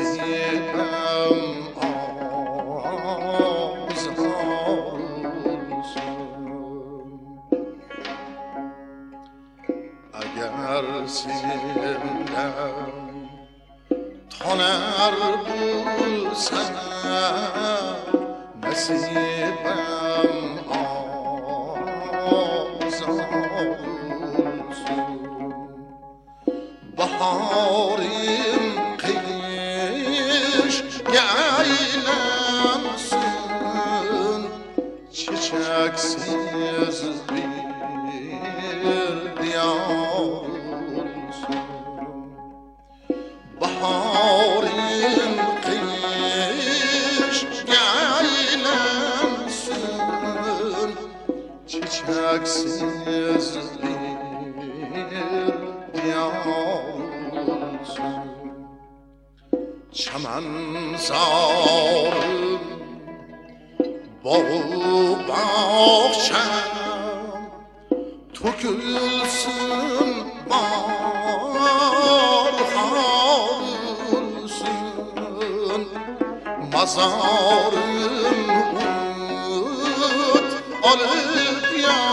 نصیبم آزارسون اگر سیندم تنر بوسم نصیبم آزارسون بهاریم قیش گیلمسون çiçeksiz bir diyarımsın baharın kış geylemsin çiçeksiz bir diyarımsın çaman zarım bağı bahçem tökülsün barharılsın mazarım umut alıp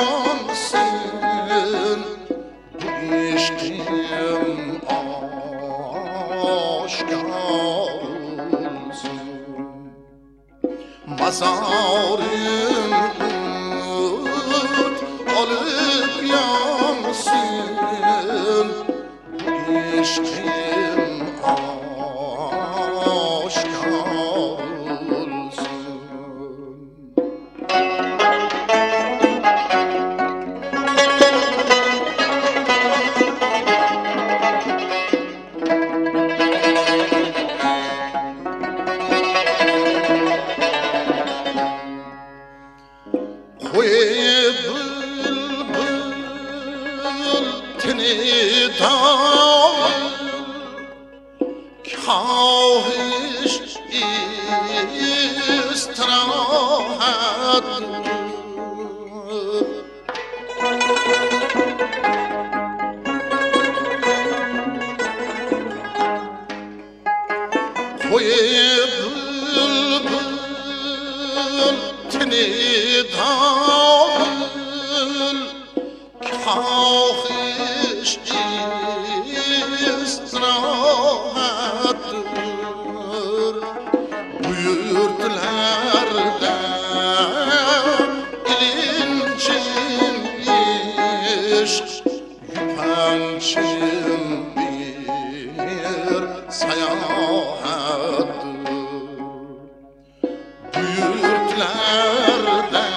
yansın bu işkim aşkar olsun mazarım umut alıp yansın bu işkim aşkar olsun خواهش استراحت خوی بلبل تنی داول خواهش istirahattir buyurdularda ilincin işk yüpençin bir sayahattir buyurdularda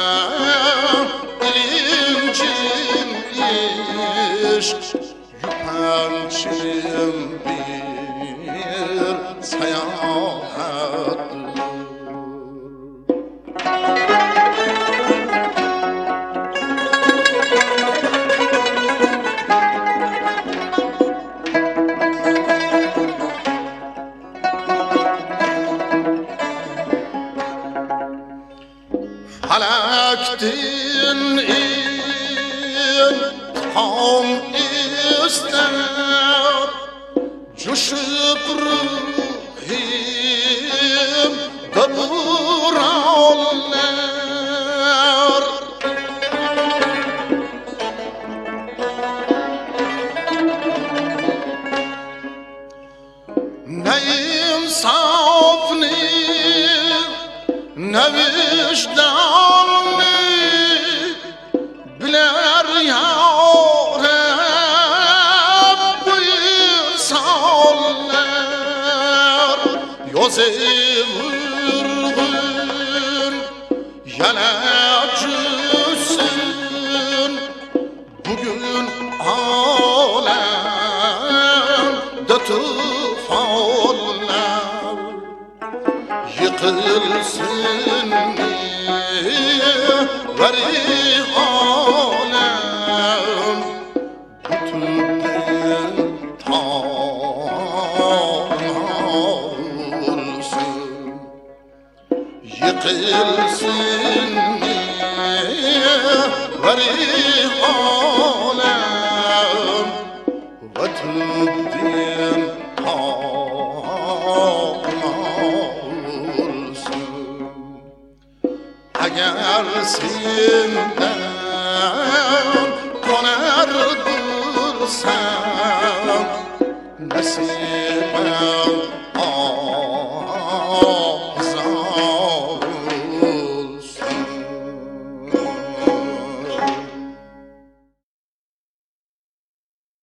ilincin işk yüpençin bir sayahattir felaktin ilham ister coşup ruhim kaburanlar ne insaf ne vicdan biler yarem buyursanlar yoze vurgun yanacısın bugün alemde tufanlar yıkılsın veri alem bütünden tanrılsın yıkılsın veri alem bütünden tanrılsın ترسیدم کنر دوستم نسیم